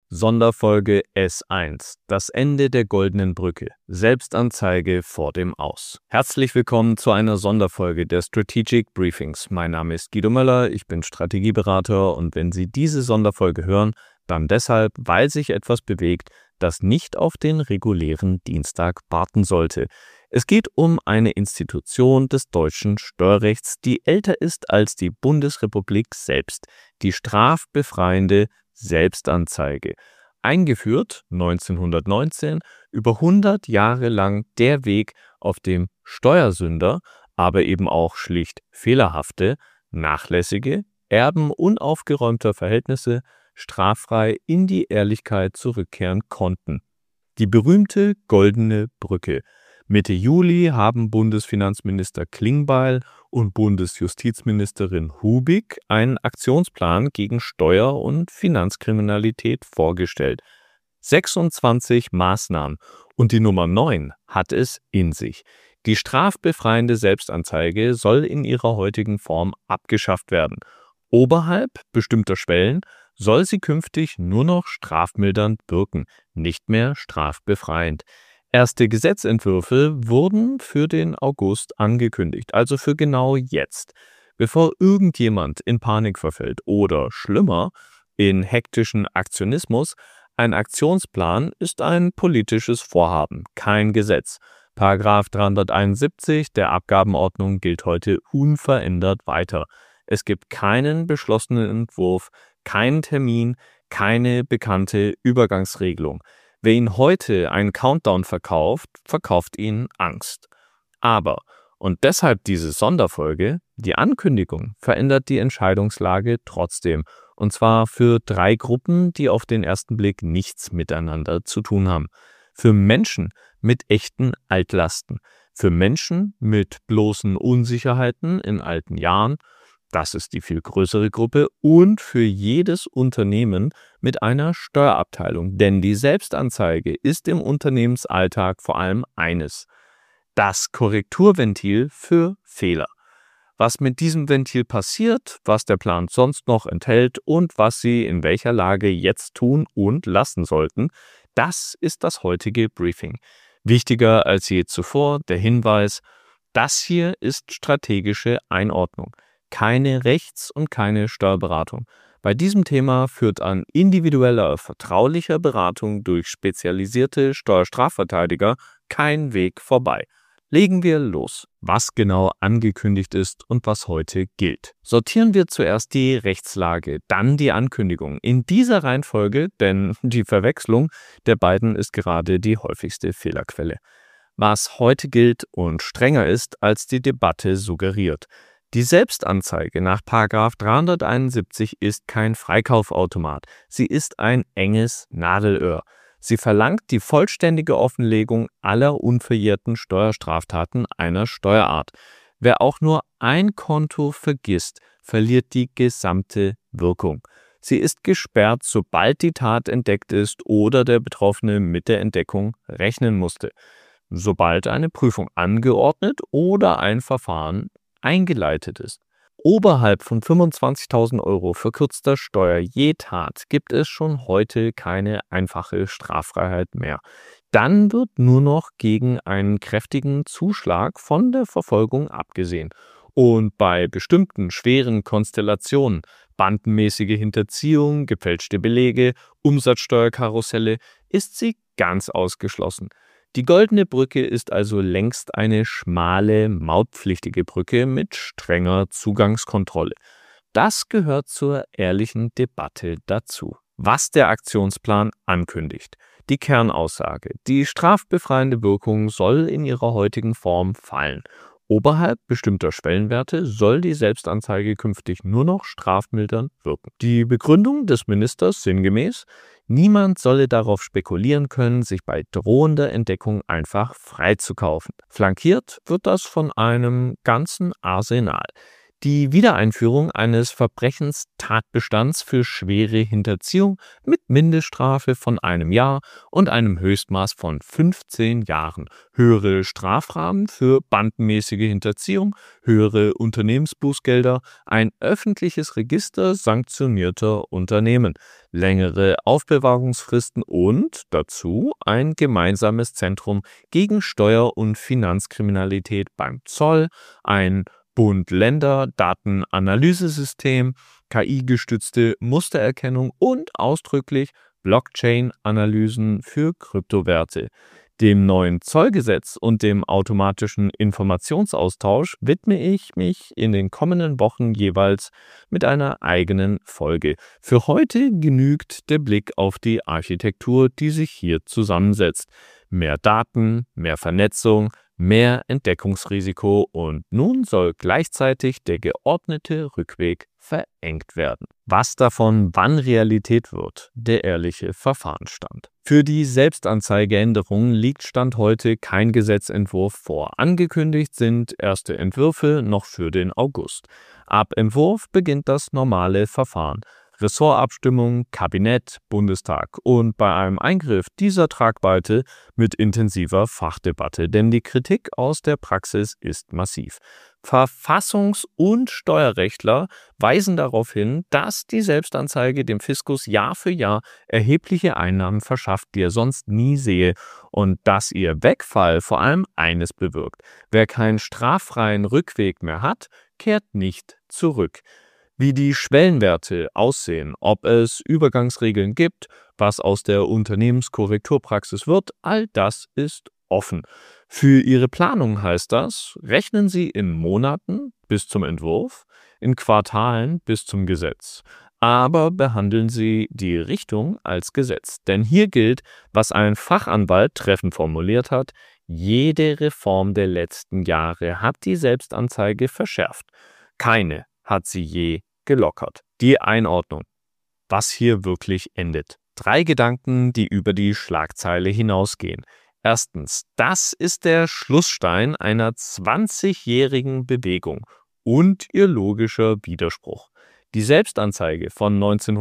Sonderfolge S1 – Das Ende der Goldenen Brücke – Selbstanzeige vor dem Aus. Herzlich willkommen zu einer Sonderfolge der Strategic Briefings. Mein Name ist Guido Möller, ich bin Strategieberater und wenn Sie diese Sonderfolge hören, dann deshalb, weil sich etwas bewegt, das nicht auf den regulären Dienstag warten sollte. Es geht um eine Institution des deutschen Steuerrechts, die älter ist als die Bundesrepublik selbst, die strafbefreiende Selbstanzeige. Eingeführt 1919, über 100 Jahre lang der Weg, auf dem Steuersünder, aber eben auch schlicht fehlerhafte, nachlässige, Erben unaufgeräumter Verhältnisse straffrei in die Ehrlichkeit zurückkehren konnten. Die berühmte Goldene Brücke. Mitte Juli haben Bundesfinanzminister Klingbeil und Bundesjustizministerin Hubig einen Aktionsplan gegen Steuer- und Finanzkriminalität vorgestellt. 26 Maßnahmen und die Nummer 9 hat es in sich. Die strafbefreiende Selbstanzeige soll in ihrer heutigen Form abgeschafft werden. Oberhalb bestimmter Schwellen soll sie künftig nur noch strafmildernd wirken, nicht mehr strafbefreiend. Erste Gesetzentwürfe wurden für den August angekündigt, also für genau jetzt. Bevor irgendjemand in Panik verfällt oder schlimmer, in hektischen Aktionismus, ein Aktionsplan ist ein politisches Vorhaben, kein Gesetz. Paragraph 371 der Abgabenordnung gilt heute unverändert weiter. Es gibt keinen beschlossenen Entwurf, keinen Termin, keine bekannte Übergangsregelung. Wer Ihnen heute einen Countdown verkauft, verkauft Ihnen Angst. Aber, und deshalb diese Sonderfolge, die Ankündigung verändert die Entscheidungslage trotzdem. Und zwar für 3 Gruppen, die auf den ersten Blick nichts miteinander zu tun haben. Für Menschen mit echten Altlasten. Für Menschen mit bloßen Unsicherheiten in alten Jahren. Das ist die viel größere Gruppe und für jedes Unternehmen mit einer Steuerabteilung, denn die Selbstanzeige ist im Unternehmensalltag vor allem eines: das Korrekturventil für Fehler. Was mit diesem Ventil passiert, was der Plan sonst noch enthält und was Sie in welcher Lage jetzt tun und lassen sollten, das ist das heutige Briefing. Wichtiger als je zuvor der Hinweis: Das hier ist strategische Einordnung. Keine Rechts- und keine Steuerberatung. Bei diesem Thema führt an individueller, vertraulicher Beratung durch spezialisierte Steuerstrafverteidiger kein Weg vorbei. Legen wir los, was genau angekündigt ist und was heute gilt. Sortieren wir zuerst die Rechtslage, dann die Ankündigung. In dieser Reihenfolge, denn die Verwechslung der beiden ist gerade die häufigste Fehlerquelle. Was heute gilt und strenger ist, als die Debatte suggeriert. Die Selbstanzeige nach § 371 ist kein Freikaufautomat. Sie ist ein enges Nadelöhr. Sie verlangt die vollständige Offenlegung aller unverjährten Steuerstraftaten einer Steuerart. Wer auch nur ein Konto vergisst, verliert die gesamte Wirkung. Sie ist gesperrt, sobald die Tat entdeckt ist oder der Betroffene mit der Entdeckung rechnen musste. Sobald eine Prüfung angeordnet oder ein Verfahren eingeleitet ist. Oberhalb von 25.000 € verkürzter Steuer je Tat gibt es schon heute keine einfache Straffreiheit mehr. Dann wird nur noch gegen einen kräftigen Zuschlag von der Verfolgung abgesehen. Und bei bestimmten schweren Konstellationen, bandenmäßige Hinterziehung, gefälschte Belege, Umsatzsteuerkarusselle, ist sie ganz ausgeschlossen. Die Goldene Brücke ist also längst eine schmale, mautpflichtige Brücke mit strenger Zugangskontrolle. Das gehört zur ehrlichen Debatte dazu. Was der Aktionsplan ankündigt. Die Kernaussage: Die strafbefreiende Wirkung soll in ihrer heutigen Form fallen. Oberhalb bestimmter Schwellenwerte soll die Selbstanzeige künftig nur noch strafmildernd wirken. Die Begründung des Ministers sinngemäß: Niemand solle darauf spekulieren können, sich bei drohender Entdeckung einfach freizukaufen. Flankiert wird das von einem ganzen Arsenal. Die Wiedereinführung eines Verbrechenstatbestands für schwere Hinterziehung mit Mindeststrafe von 1 Jahr und einem Höchstmaß von 15 Jahren, höhere Strafrahmen für bandenmäßige Hinterziehung, höhere Unternehmensbußgelder, ein öffentliches Register sanktionierter Unternehmen, längere Aufbewahrungsfristen und dazu ein gemeinsames Zentrum gegen Steuer- und Finanzkriminalität beim Zoll, ein Bund-Länder-Datenanalyse-System, KI-gestützte Mustererkennung und ausdrücklich Blockchain-Analysen für Kryptowerte. Dem neuen Zollgesetz und dem automatischen Informationsaustausch widme ich mich in den kommenden Wochen jeweils mit einer eigenen Folge. Für heute genügt der Blick auf die Architektur, die sich hier zusammensetzt. Mehr Daten, mehr Vernetzung, mehr Entdeckungsrisiko und nun soll gleichzeitig der geordnete Rückweg verengt werden. Was davon wann Realität wird, der ehrliche Verfahrensstand. Für die Selbstanzeigeänderung liegt Stand heute kein Gesetzentwurf vor. Angekündigt sind erste Entwürfe noch für den August. Ab Entwurf beginnt das normale Verfahren. Ressortabstimmung, Kabinett, Bundestag und bei einem Eingriff dieser Tragweite mit intensiver Fachdebatte, denn die Kritik aus der Praxis ist massiv. Verfassungs- und Steuerrechtler weisen darauf hin, dass die Selbstanzeige dem Fiskus Jahr für Jahr erhebliche Einnahmen verschafft, die er sonst nie sehe, und dass ihr Wegfall vor allem eines bewirkt: Wer keinen straffreien Rückweg mehr hat, kehrt nicht zurück. Wie die Schwellenwerte aussehen, ob es Übergangsregeln gibt, was aus der Unternehmenskorrekturpraxis wird, all das ist offen. Für Ihre Planung heißt das, rechnen Sie in Monaten bis zum Entwurf, in Quartalen bis zum Gesetz. Aber behandeln Sie die Richtung als Gesetz. Denn hier gilt, was ein Fachanwalt treffend formuliert hat: Jede Reform der letzten Jahre hat die Selbstanzeige verschärft. Keine hat sie je gelockert. Die Einordnung, was hier wirklich endet. 3 Gedanken, die über die Schlagzeile hinausgehen. Erstens, das ist der Schlussstein einer 20-jährigen Bewegung und ihr logischer Widerspruch. Die Selbstanzeige von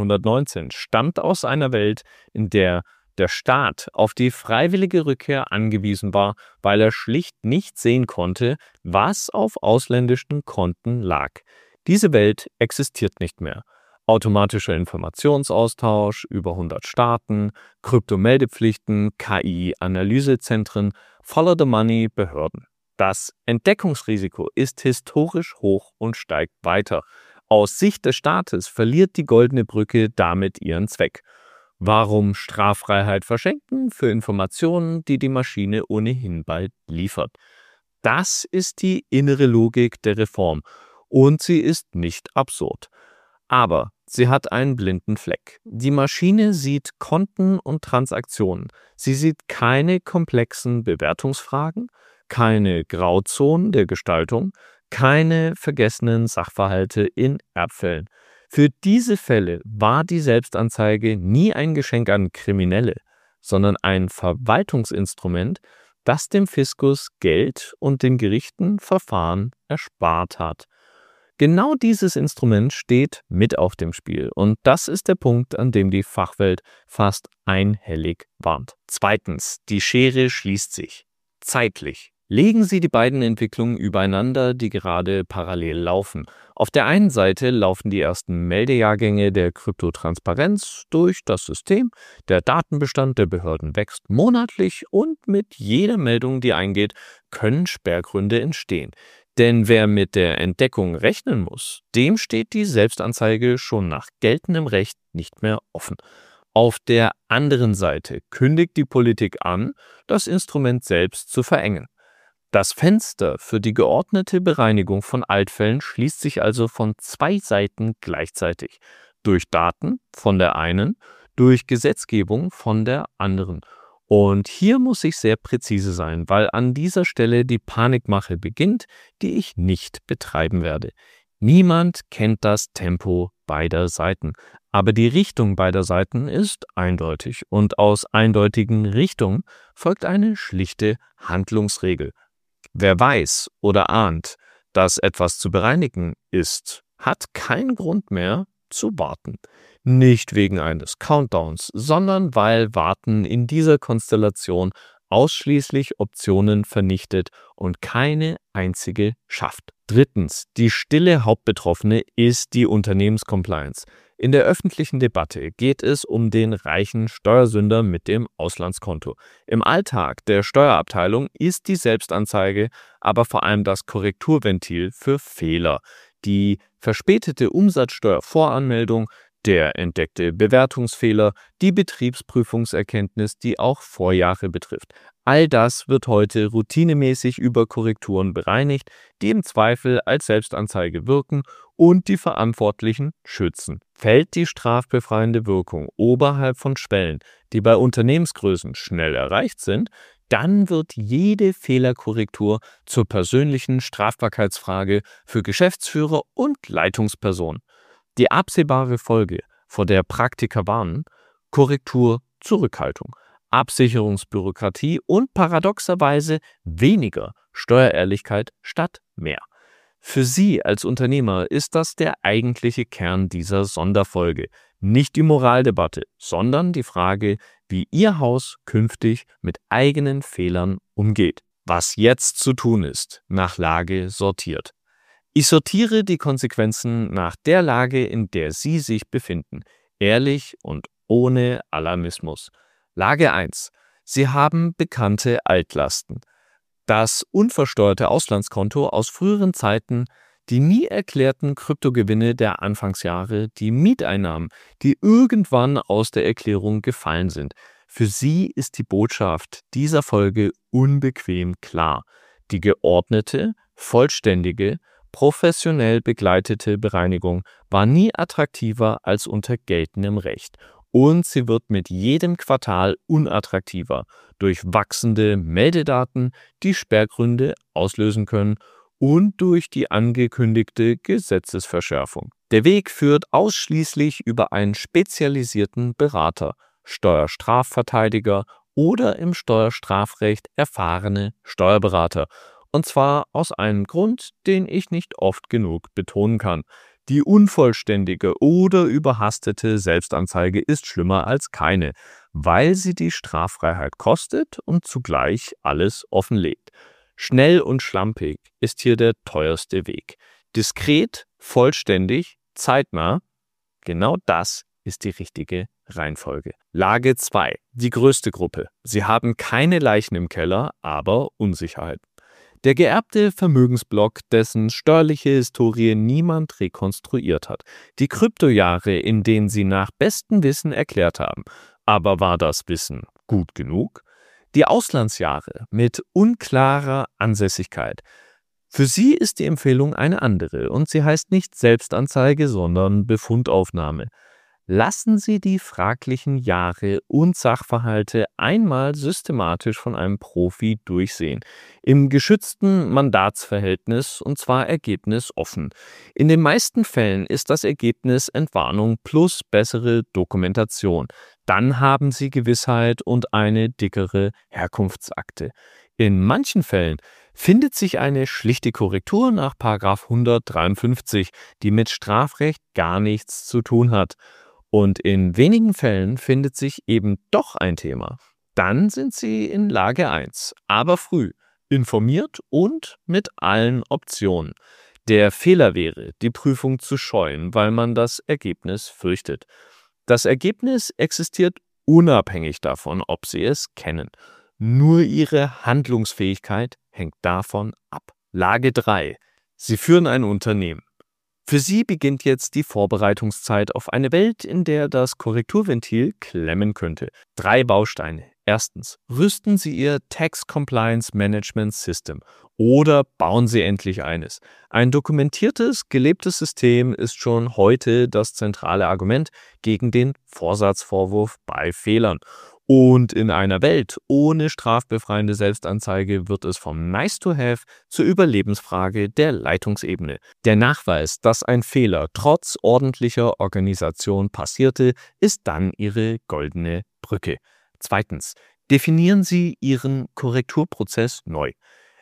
1919 stammt aus einer Welt, in der der Staat auf die freiwillige Rückkehr angewiesen war, weil er schlicht nicht sehen konnte, was auf ausländischen Konten lag. Diese Welt existiert nicht mehr. Automatischer Informationsaustausch über 100 Staaten, Kryptomeldepflichten, KI-Analysezentren, Follow-the-Money-Behörden. Das Entdeckungsrisiko ist historisch hoch und steigt weiter. Aus Sicht des Staates verliert die Goldene Brücke damit ihren Zweck. Warum Straffreiheit verschenken für Informationen, die die Maschine ohnehin bald liefert? Das ist die innere Logik der Reform. Und sie ist nicht absurd. Aber sie hat einen blinden Fleck. Die Maschine sieht Konten und Transaktionen. Sie sieht keine komplexen Bewertungsfragen, keine Grauzonen der Gestaltung, keine vergessenen Sachverhalte in Erbfällen. Für diese Fälle war die Selbstanzeige nie ein Geschenk an Kriminelle, sondern ein Verwaltungsinstrument, das dem Fiskus Geld und den Gerichten Verfahren erspart hat. Genau dieses Instrument steht mit auf dem Spiel und das ist der Punkt, an dem die Fachwelt fast einhellig warnt. Zweitens, die Schere schließt sich. Zeitlich. Legen Sie die beiden Entwicklungen übereinander, die gerade parallel laufen. Auf der einen Seite laufen die ersten Meldejahrgänge der Kryptotransparenz durch das System. Der Datenbestand der Behörden wächst monatlich und mit jeder Meldung, die eingeht, können Sperrgründe entstehen. Denn wer mit der Entdeckung rechnen muss, dem steht die Selbstanzeige schon nach geltendem Recht nicht mehr offen. Auf der anderen Seite kündigt die Politik an, das Instrument selbst zu verengen. Das Fenster für die geordnete Bereinigung von Altfällen schließt sich also von 2 Seiten gleichzeitig. Durch Daten von der einen, durch Gesetzgebung von der anderen. Und hier muss ich sehr präzise sein, weil an dieser Stelle die Panikmache beginnt, die ich nicht betreiben werde. Niemand kennt das Tempo beider Seiten, aber die Richtung beider Seiten ist eindeutig und aus eindeutigen Richtungen folgt eine schlichte Handlungsregel. Wer weiß oder ahnt, das etwas zu bereinigen ist, hat keinen Grund mehr zu warten. Nicht wegen eines Countdowns, sondern weil Warten in dieser Konstellation ausschließlich Optionen vernichtet und keine einzige schafft. Drittens, die stille Hauptbetroffene ist die Unternehmenscompliance. In der öffentlichen Debatte geht es um den reichen Steuersünder mit dem Auslandskonto. Im Alltag der Steuerabteilung ist die Selbstanzeige aber vor allem das Korrekturventil für Fehler. Die verspätete Umsatzsteuervoranmeldung, der entdeckte Bewertungsfehler, die Betriebsprüfungserkenntnis, die auch Vorjahre betrifft. All das wird heute routinemäßig über Korrekturen bereinigt, die im Zweifel als Selbstanzeige wirken und die Verantwortlichen schützen. Fällt die strafbefreiende Wirkung oberhalb von Schwellen, die bei Unternehmensgrößen schnell erreicht sind, dann wird jede Fehlerkorrektur zur persönlichen Strafbarkeitsfrage für Geschäftsführer und Leitungspersonen. Die absehbare Folge, vor der Praktiker warnen: Korrektur, Zurückhaltung, Absicherungsbürokratie und paradoxerweise weniger Steuerehrlichkeit statt mehr. Für Sie als Unternehmer ist das der eigentliche Kern dieser Sonderfolge. Nicht die Moraldebatte, sondern die Frage, wie Ihr Haus künftig mit eigenen Fehlern umgeht. Was jetzt zu tun ist: nach Lage sortiert. Ich sortiere die Konsequenzen nach der Lage, in der Sie sich befinden. Ehrlich und ohne Alarmismus. Lage 1. Sie haben bekannte Altlasten. Das unversteuerte Auslandskonto aus früheren Zeiten, die nie erklärten Kryptogewinne der Anfangsjahre, die Mieteinnahmen, die irgendwann aus der Erklärung gefallen sind. Für Sie ist die Botschaft dieser Folge unbequem klar. Die geordnete, vollständige, professionell begleitete Bereinigung war nie attraktiver als unter geltendem Recht. Und sie wird mit jedem Quartal unattraktiver durch wachsende Meldedaten, die Sperrgründe auslösen können, und durch die angekündigte Gesetzesverschärfung. Der Weg führt ausschließlich über einen spezialisierten Berater, Steuerstrafverteidiger oder im Steuerstrafrecht erfahrene Steuerberater. Und zwar aus einem Grund, den ich nicht oft genug betonen kann: Die unvollständige oder überhastete Selbstanzeige ist schlimmer als keine, weil sie die Straffreiheit kostet und zugleich alles offenlegt. Schnell und schlampig ist hier der teuerste Weg. Diskret, vollständig, zeitnah, genau das ist die richtige Reihenfolge. Lage 2. Die größte Gruppe. Sie haben keine Leichen im Keller, aber Unsicherheit. Der geerbte Vermögensblock, dessen steuerliche Historie niemand rekonstruiert hat. Die Kryptojahre, in denen Sie nach bestem Wissen erklärt haben. Aber war das Wissen gut genug? Die Auslandsjahre mit unklarer Ansässigkeit. Für Sie ist die Empfehlung eine andere und sie heißt nicht Selbstanzeige, sondern Befundaufnahme. Lassen Sie die fraglichen Jahre und Sachverhalte einmal systematisch von einem Profi durchsehen. Im geschützten Mandatsverhältnis, und zwar ergebnisoffen. In den meisten Fällen ist das Ergebnis Entwarnung plus bessere Dokumentation. Dann haben Sie Gewissheit und eine dickere Herkunftsakte. In manchen Fällen findet sich eine schlichte Korrektur nach § 153, die mit Strafrecht gar nichts zu tun hat. Und in wenigen Fällen findet sich eben doch ein Thema. Dann sind Sie in Lage 1, aber früh, informiert und mit allen Optionen. Der Fehler wäre, die Prüfung zu scheuen, weil man das Ergebnis fürchtet. Das Ergebnis existiert unabhängig davon, ob Sie es kennen. Nur Ihre Handlungsfähigkeit hängt davon ab. Lage 3. Sie führen ein Unternehmen. Für Sie beginnt jetzt die Vorbereitungszeit auf eine Welt, in der das Korrekturventil klemmen könnte. 3 Bausteine. Erstens, rüsten Sie Ihr Tax Compliance Management System oder bauen Sie endlich eines. Ein dokumentiertes, gelebtes System ist schon heute das zentrale Argument gegen den Vorsatzvorwurf bei Fehlern. Und in einer Welt ohne strafbefreiende Selbstanzeige wird es vom Nice-to-have zur Überlebensfrage der Leitungsebene. Der Nachweis, dass ein Fehler trotz ordentlicher Organisation passierte, ist dann Ihre goldene Brücke. Zweitens, definieren Sie Ihren Korrekturprozess neu.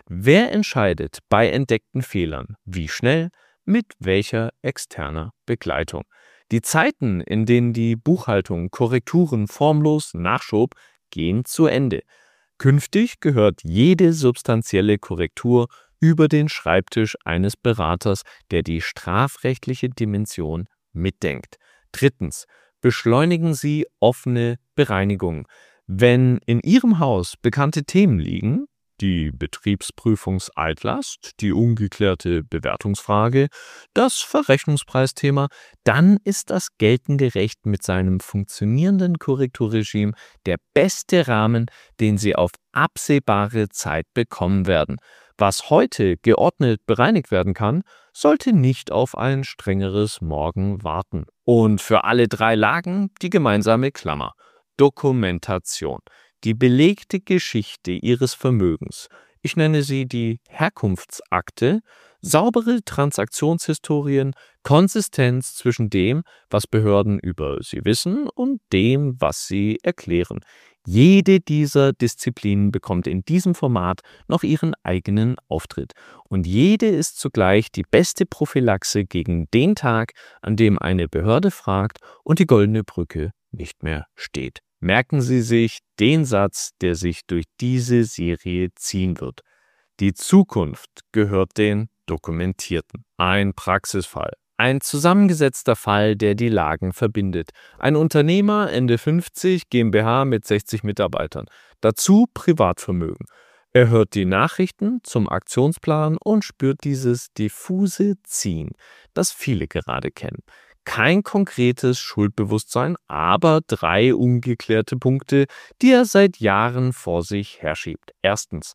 Wer entscheidet bei entdeckten Fehlern, wie schnell, mit welcher externer Begleitung? Die Zeiten, in denen die Buchhaltung Korrekturen formlos nachschob, gehen zu Ende. Künftig gehört jede substanzielle Korrektur über den Schreibtisch eines Beraters, der die strafrechtliche Dimension mitdenkt. Drittens, beschleunigen Sie offene Bereinigungen. Wenn in Ihrem Haus bekannte Themen liegen, die Betriebsprüfungsaltlast, die ungeklärte Bewertungsfrage, das Verrechnungspreisthema, dann ist das geltende Recht mit seinem funktionierenden Korrekturregime der beste Rahmen, den Sie auf absehbare Zeit bekommen werden. Was heute geordnet bereinigt werden kann, sollte nicht auf ein strengeres Morgen warten. Und für alle 3 Lagen die gemeinsame Klammer: Dokumentation. Die belegte Geschichte Ihres Vermögens. Ich nenne sie die Herkunftsakte, saubere Transaktionshistorien, Konsistenz zwischen dem, was Behörden über Sie wissen, und dem, was sie erklären. Jede dieser Disziplinen bekommt in diesem Format noch ihren eigenen Auftritt. Und jede ist zugleich die beste Prophylaxe gegen den Tag, an dem eine Behörde fragt und die goldene Brücke nicht mehr steht. Merken Sie sich den Satz, der sich durch diese Serie ziehen wird: Die Zukunft gehört den Dokumentierten. Ein Praxisfall. Ein zusammengesetzter Fall, der die Lagen verbindet. Ein Unternehmer, Ende 50, GmbH mit 60 Mitarbeitern. Dazu Privatvermögen. Er hört die Nachrichten zum Aktionsplan und spürt dieses diffuse Ziehen, das viele gerade kennen. Kein konkretes Schuldbewusstsein, aber 3 ungeklärte Punkte, die er seit Jahren vor sich herschiebt. Erstens: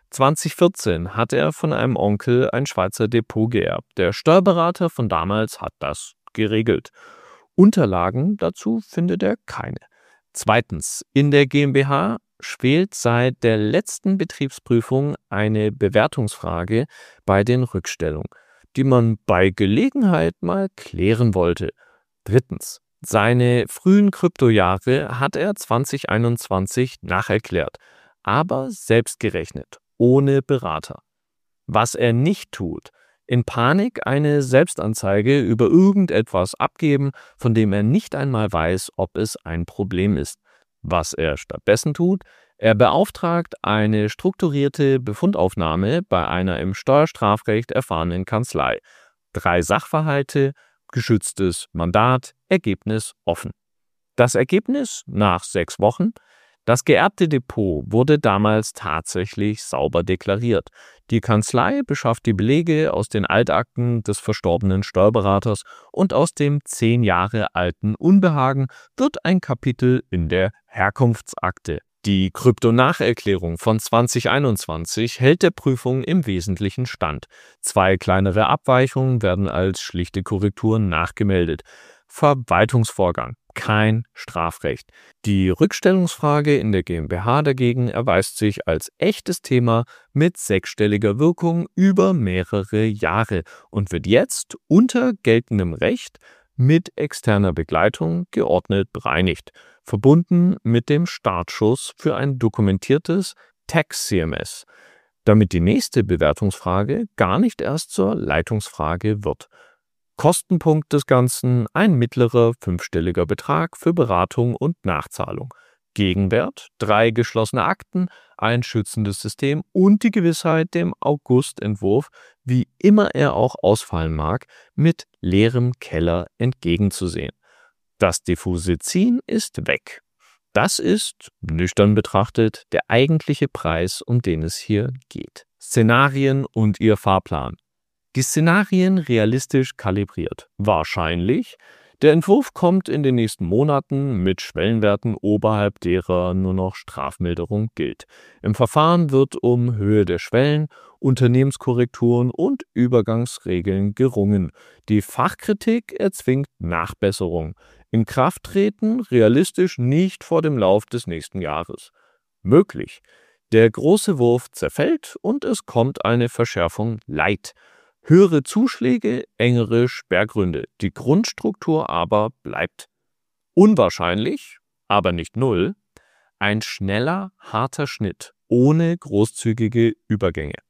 2014 hat er von einem Onkel ein Schweizer Depot geerbt. Der Steuerberater von damals hat das geregelt. Unterlagen dazu findet er keine. Zweitens: In der GmbH schwelt seit der letzten Betriebsprüfung eine Bewertungsfrage bei den Rückstellungen, die man bei Gelegenheit mal klären wollte. Drittens: Seine frühen Kryptojahre hat er 2021 nacherklärt, aber selbst gerechnet, ohne Berater. Was er nicht tut: in Panik eine Selbstanzeige über irgendetwas abgeben, von dem er nicht einmal weiß, ob es ein Problem ist. Was er stattdessen tut: Er beauftragt eine strukturierte Befundaufnahme bei einer im Steuerstrafrecht erfahrenen Kanzlei. 3 Sachverhalte, geschütztes Mandat, Ergebnis offen. Das Ergebnis nach 6 Wochen: Das geerbte Depot wurde damals tatsächlich sauber deklariert. Die Kanzlei beschafft die Belege aus den Altakten des verstorbenen Steuerberaters und aus dem 10 Jahre alten Unbehagen wird ein Kapitel in der Herkunftsakte. Die Kryptonacherklärung von 2021 hält der Prüfung im Wesentlichen stand. 2 kleinere Abweichungen werden als schlichte Korrekturen nachgemeldet. Verwaltungsvorgang: kein Strafrecht. Die Rückstellungsfrage in der GmbH dagegen erweist sich als echtes Thema mit 6-stelliger Wirkung über mehrere Jahre und wird jetzt unter geltendem Recht mit externer Begleitung geordnet bereinigt, verbunden mit dem Startschuss für ein dokumentiertes Tax-CMS, damit die nächste Bewertungsfrage gar nicht erst zur Leitungsfrage wird. Kostenpunkt des Ganzen: ein mittlerer 5-stelliger Betrag für Beratung und Nachzahlung. Gegenwert: 3 geschlossene Akten, ein schützendes System und die Gewissheit, dem August-Entwurf, wie immer er auch ausfallen mag, mit leerem Keller entgegenzusehen. Das diffuse Ziehen ist weg. Das ist, nüchtern betrachtet, der eigentliche Preis, um den es hier geht. Szenarien und ihr Fahrplan. Die Szenarien realistisch kalibriert. Wahrscheinlich: Der Entwurf kommt in den nächsten Monaten mit Schwellenwerten, oberhalb derer nur noch Strafmilderung gilt. Im Verfahren wird um Höhe der Schwellen, Unternehmenskorrekturen und Übergangsregeln gerungen. Die Fachkritik erzwingt Nachbesserung. In Kraft treten realistisch nicht vor dem Lauf des nächsten Jahres. Möglich: Der große Wurf zerfällt und es kommt eine Verschärfung light. Höhere Zuschläge, engere Sperrgründe, die Grundstruktur aber bleibt. Unwahrscheinlich, aber nicht null: ein schneller, harter Schnitt ohne großzügige Übergänge.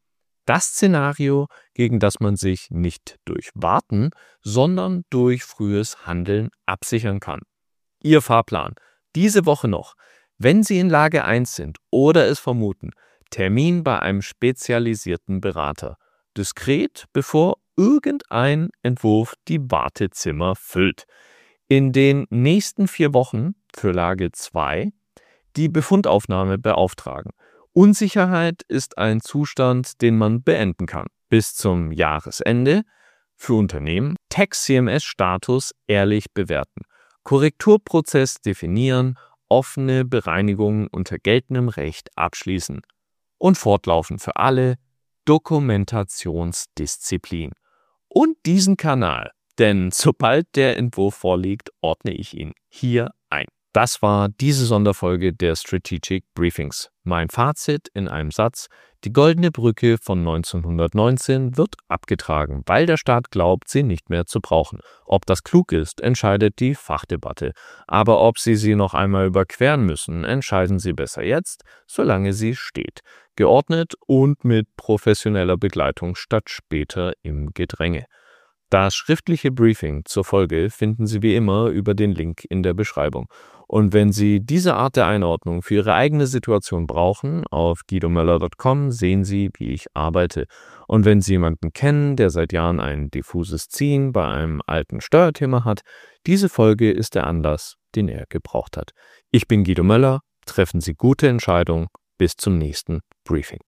Das Szenario, gegen das man sich nicht durch Warten, sondern durch frühes Handeln absichern kann. Ihr Fahrplan. Diese Woche noch. Wenn Sie in Lage 1 sind oder es vermuten, Termin bei einem spezialisierten Berater. Diskret, bevor irgendein Entwurf die Wartezimmer füllt. In den nächsten 4 Wochen für Lage 2 die Befundaufnahme beauftragen. Unsicherheit ist ein Zustand, den man beenden kann. Bis zum Jahresende für Unternehmen Tax-CMS-Status ehrlich bewerten. Korrekturprozess definieren, offene Bereinigungen unter geltendem Recht abschließen. Und fortlaufend für alle Dokumentationsdisziplin. Und diesen Kanal, denn sobald der Entwurf vorliegt, ordne ich ihn hier ein. Das war diese Sonderfolge der Strategic Briefings. Mein Fazit in einem Satz: Die Goldene Brücke von 1919 wird abgetragen, weil der Staat glaubt, sie nicht mehr zu brauchen. Ob das klug ist, entscheidet die Fachdebatte. Aber ob Sie sie noch einmal überqueren müssen, entscheiden Sie besser jetzt, solange sie steht. Geordnet und mit professioneller Begleitung statt später im Gedränge. Das schriftliche Briefing zur Folge finden Sie wie immer über den Link in der Beschreibung. Und wenn Sie diese Art der Einordnung für Ihre eigene Situation brauchen, auf guidomöller.com sehen Sie, wie ich arbeite. Und wenn Sie jemanden kennen, der seit Jahren ein diffuses Ziehen bei einem alten Steuerthema hat, diese Folge ist der Anlass, den er gebraucht hat. Ich bin Guido Möller, treffen Sie gute Entscheidungen, bis zum nächsten Briefing.